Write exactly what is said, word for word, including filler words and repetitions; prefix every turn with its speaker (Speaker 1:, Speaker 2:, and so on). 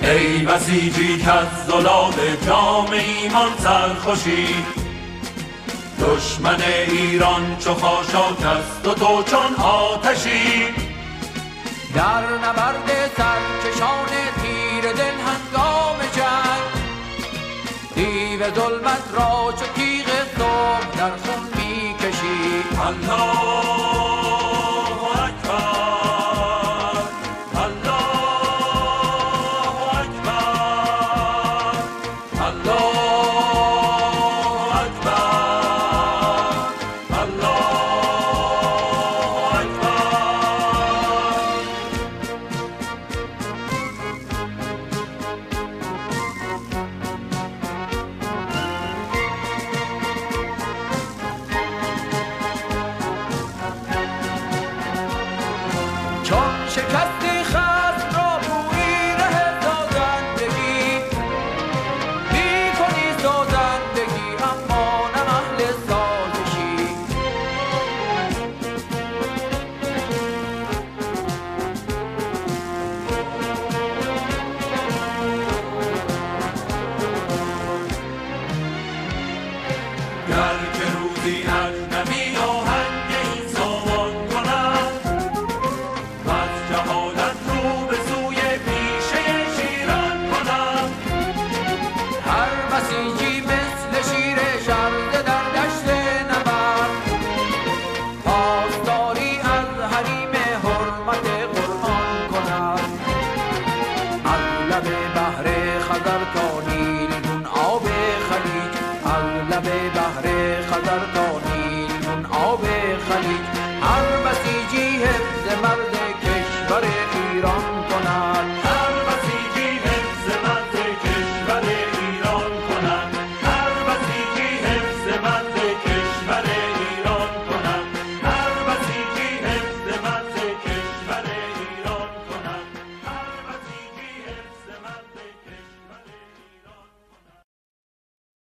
Speaker 1: ای بسیجی که از زلال جام ایمان سرخوشی، دشمن ایران چو خاشاک است و تو چون آتشی.
Speaker 2: در نبرد سرکشان تیر دل هنگام جنگ، دیو ظلمت را چو تیغ صبح در خون میکشی.
Speaker 1: الله
Speaker 2: چون شکستی خصم را بویی ره سازندگی، می کنی سازندگی اما نه اهل سازشی.
Speaker 1: گر که روزی اجنبی آهنگ این سامان کند، از جهالت رو به سوی پیشه شیران کند.
Speaker 2: هر بسیجی مثل شیر شرده در دشت نبرد، پاسداری از حریم حرمت قرآن کند. از لب بحر خزر تا